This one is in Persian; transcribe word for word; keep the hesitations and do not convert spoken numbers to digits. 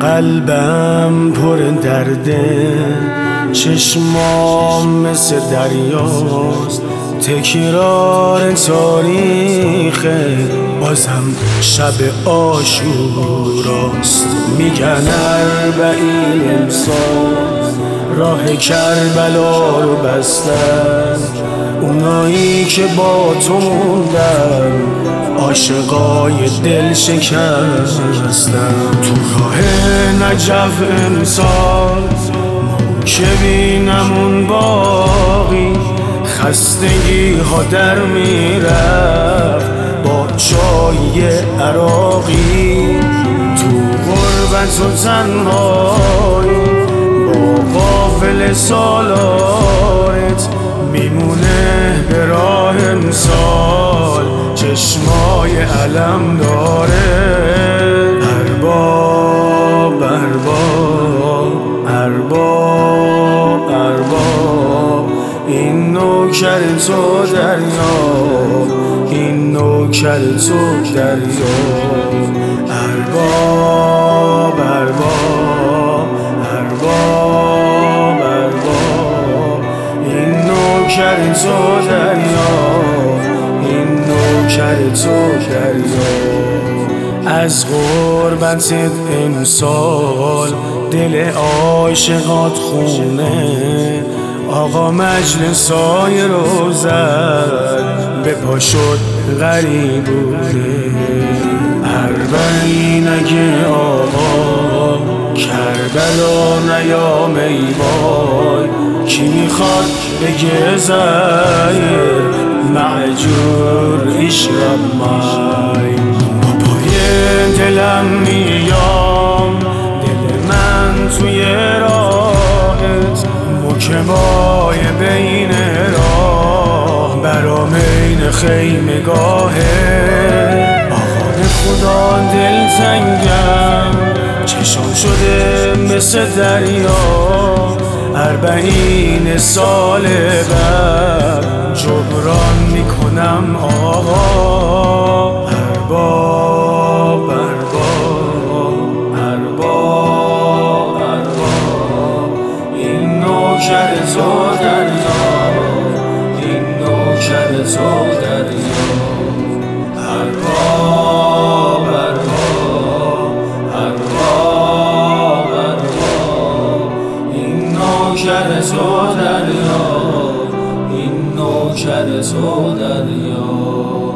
قلبم پر درده، چشمام مثل دریاست، تکرار تاریخه، بازم شب عاشوراست. میگن اربعین امسال راه کربلا رو بستن، اونایی که با تو موندن عاشقای دل شکستن. تو راه نجف امسال که بینم اون باقی، خستگی ها در میرفت با چای عراقی. تو غربت و تنهایی با قافل سالارت میمونه به راه امسال، چشمای علم داره. ارباب ارباب ارباب ارباب، این نوکر تو دریاب، این نوکر تو دریاب. ارباب ارباب ارباب ارباب، این نوکر تو دریاب، این نوکر تو دریاب. از غربت امسال دل عاشقات خونه، آقا مجلسای رو زد به پا شد غریبونه. اربعین اگه آقا کربلا نیام ای وای، کی میخواد بگه زیر معجور اشرب مای. بابای دلم میام، دل من توی راهت، مکمای بین راه برام این خیمگاهه. آقا به خدا دل تنگم، چشام شده مثل دریا، اربعین سال بعد جبران میکنم آقا. ارباب ارباب ارباب ارباب، این نوکر تو دریاب، این نوکر تو دریاب. ارباب ارباب ارباب ارباب، این نوکر تو دریاب، این نوکر تو دریاب.